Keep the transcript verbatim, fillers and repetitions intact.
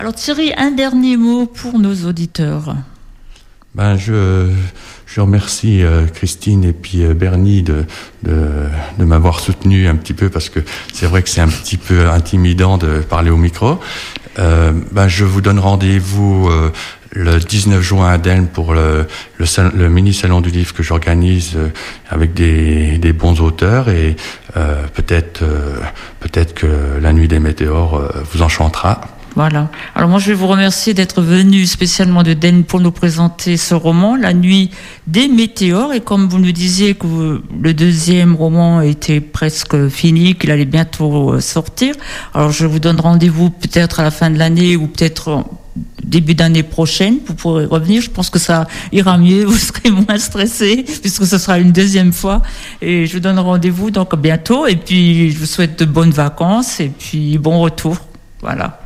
Alors Thierry, un dernier mot pour nos auditeurs. Ben, je, je remercie euh, Christine et puis euh, Bernie de, de, de m'avoir soutenu un petit peu, parce que c'est vrai que c'est un petit peu intimidant de parler au micro. Euh, ben, je vous donne rendez-vous euh, le dix-neuf juin à Delme pour le, le, sal- le mini-salon du livre que j'organise euh, avec des, des bons auteurs, et euh, peut-être, euh, peut-être que la nuit des météores euh, vous enchantera. Voilà. Alors moi, je vais vous remercier d'être venu spécialement de Delme pour nous présenter ce roman, La nuit des météores. Et comme vous nous disiez que vous, le deuxième roman était presque fini, qu'il allait bientôt sortir, alors je vous donne rendez-vous peut-être à la fin de l'année ou peut-être début d'année prochaine. Vous pourrez revenir. Je pense que ça ira mieux. Vous serez moins stressé puisque ce sera une deuxième fois. Et je vous donne rendez-vous donc bientôt. Et puis, je vous souhaite de bonnes vacances et puis bon retour. Voilà.